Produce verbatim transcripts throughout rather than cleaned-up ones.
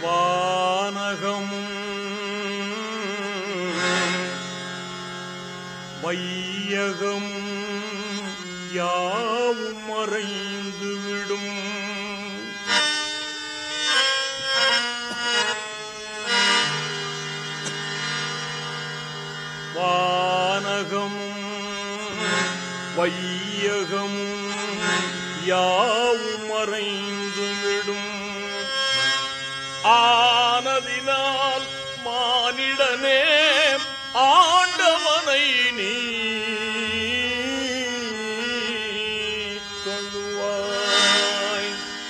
வானகம் வையகம் யாவும் மறைந்து விடும். வானகம் வையகம் யாவும் மறைந்து விடும். ஆனதினால் மானிடனே ஆண்டவனை நீ தொழுவாய்.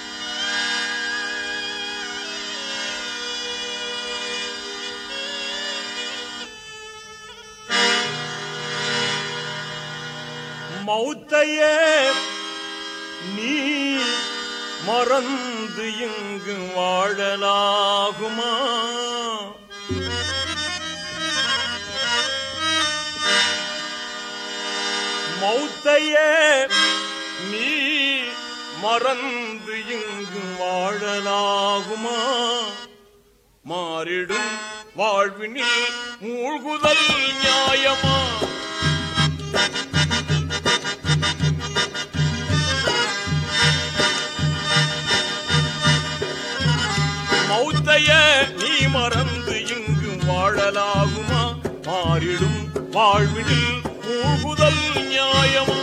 மௌத்தையே நீ மறந்து இங்கு வாழலாகுமா? மௌத்தையே நீ மறந்து இங்கு வாழலாகுமா? மாறிடும் வாழ்வினில் மூழ்குதல் நியாயமா? மௌத்தையே நீ மறந்து இங்கு வாழலாகுமா? மாறிடும் வாழ்வினில் மூழ்குதல் நியாயமா?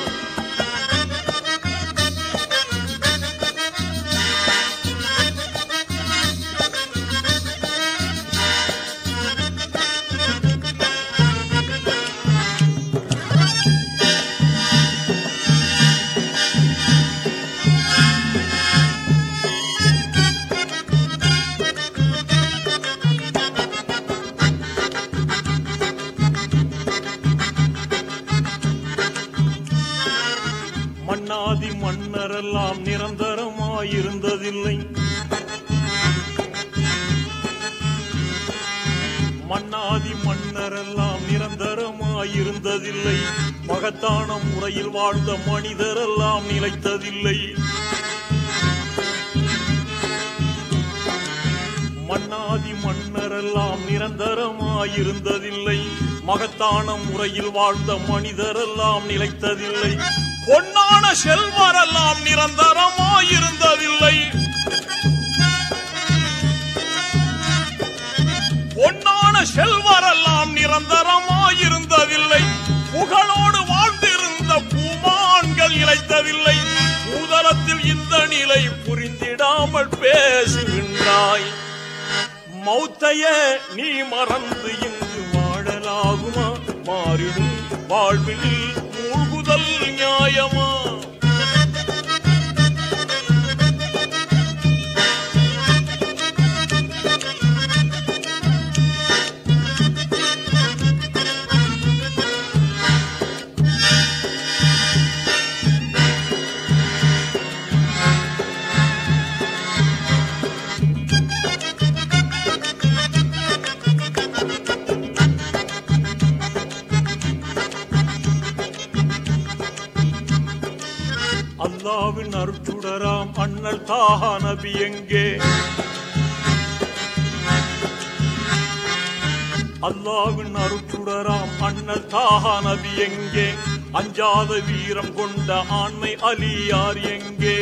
மன்னாதி மன்னரெல்லாம் நிரந்தரமாயிருந்ததில்லை. மன்னாதி மன்னரெல்லாம் நிரந்தரமாயிருந்ததில்லை. மகத்தான முறையில் வாழ்ந்த மனிதரெல்லாம் நிலைத்ததில்லை. மன்னாதி மன்னரெல்லாம் நிரந்தரமாயிருந்ததில்லை. மகத்தான முறையில் வாழ்ந்த மனிதரெல்லாம் நிலைத்ததில்லை. பொன்னான செல்வரெல்லாம் நிரந்தரமாயிருந்ததில்லை. பொன்னான செல்வரெல்லாம் நிரந்தரமாயிருந்ததில்லை. புகழோடு வாழ்ந்திருந்த பூமான்கள் இழைத்ததில்லை. பூதலத்தில் இந்த நிலை புரிந்திடாமல் பேசுகின்றாய். மௌத்தையே நீ மறந்து இங்கு வாழலாகுமா? மாறிடும் வாழ்வில் மூழ்குதல் நியாயமா? அல்லாவின் அருட்சுடராம் அண்ணல் தாஹா நபி எங்கே? அல்லாவின் அருட்சுடராம் அண்ணல் தாஹா நபி எங்கே? அஞ்சாத வீரம் கொண்ட ஆண்மை அலியார் எங்கே?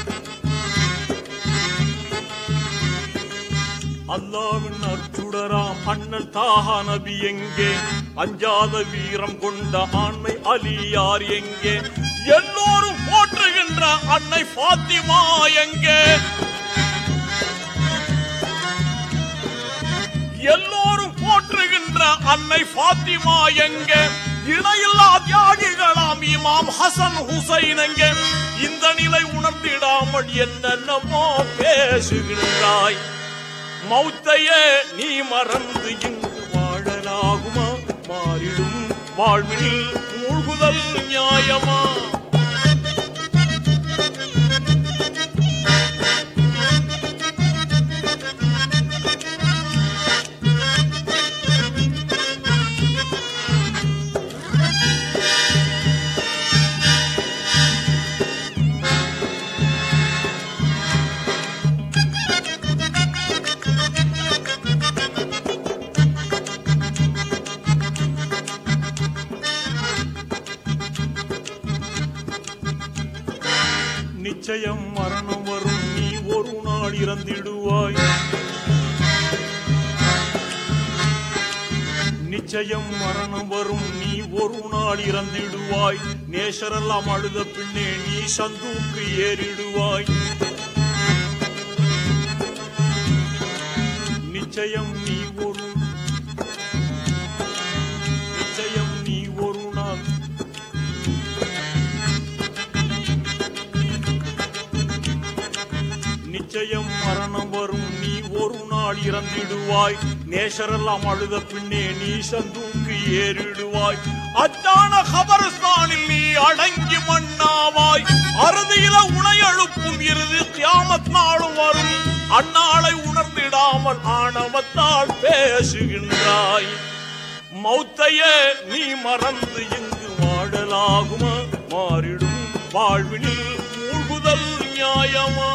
அல்லாவின் அருட்சுடராம் அண்ணல் தாஹா நபி எங்கே? அஞ்சாத வீரம் கொண்ட ஆண்மை அலியார் எங்கே? எல்லோரும் போற்றுகின்ற அன்னை பாத்திமா எங்கே? எல்லோரும் போற்றுகின்ற அன்னை பாத்திமா எங்கே? இணையில்லா தியாகிகளாம் இமாம் ஹசன் ஹுசைன் எங்கே? இந்த நிலை உணர்ந்திடாமல் என்னென்னமோ பேசுகின்றாய். மௌத்தையே நீ மறந்து இங்கு வாழலாகுமா? மாறிடும் வாழ்வில் மூழ்குதல் நியாயமா? நிச்சயம் மரணம் வரும், நீ ஒரு நாள் இறந்திடுவாய். நிச்சயம் மரணம் வரும், நீ ஒரு நாள் இறந்திடுவாய். நேசரெல்லாம் அழுத பின்னே நீ சந்தூக்கு ஏறிடுவாய். நிச்சயம் நீ ஒரு நிச்சயம் நீ ஒரு நாள் நிச்சயம் மரணம் வரும், நீ ஒரு நாள் இறந்திடுவாய். நேசரெல்லாம் அழுத பின்னே நீ சந்தூக்கு ஏறிடுவாய். அச்சான கபர்ஸ்தானில் நீ அடங்கி மண்ணாவாய். அறுதியில உனை எழுப்பும் இறுதி கியாமத் நாளும் வரும். அந்நாளை உணர்ந்திடாமல் ஆணவத்தால் பேசுகின்றாய். மௌத்தையே நீ மறந்து இங்கு வாழலாகுமா? மாறிடும் வாழ்வினில் மூழ்குதல் நியாயமா?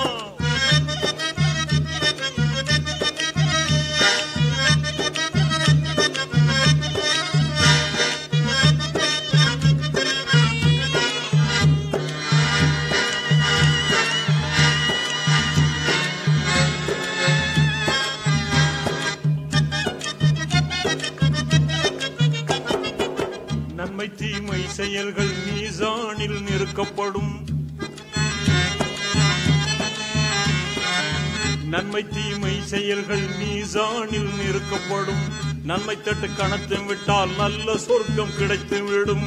நன்மை தீமை செயல்கள் மீசானில் நிறுக்கப்படும். நன்மை தீமை செயல்கள் மீசானில் நிறுக்கப்படும். நன்மை தட்டு கணத்து விட்டால் நல்ல சொர்க்கம் கிடைத்துவிடும்.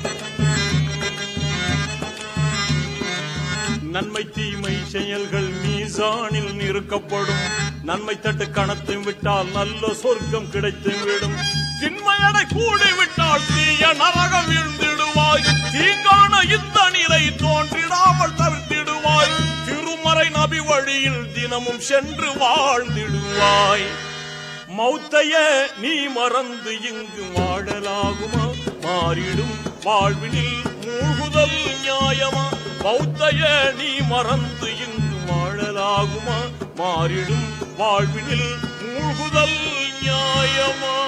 நன்மை தீமை செயல்கள் மீசானில் நிறுக்கப்படும். நன்மை தட்டு கணத்து விட்டால் நல்ல சொர்க்கம் கிடைத்துவிடும். திண்மையடை கூடிவிட்டால் தீய நரகம் வீழ்ந்திடுவாய். தீங்கான இந்த நிலை தோன்றிடாமல் தவிர்த்திடுவாய். திருமறை நபி வழியில் தினமும் சென்று வாழ்ந்திடுவாய். மௌத்தையே நீ மறந்து இங்கு வாழலாகுமா? மாறிடும் வாழ்வினில் மூழ்குதல் நியாயமா? மௌத்தையே நீ மறந்து இங்கு வாழலாகுமா? மாறிடும் வாழ்வினில் மூழ்குதல் நியாயமா?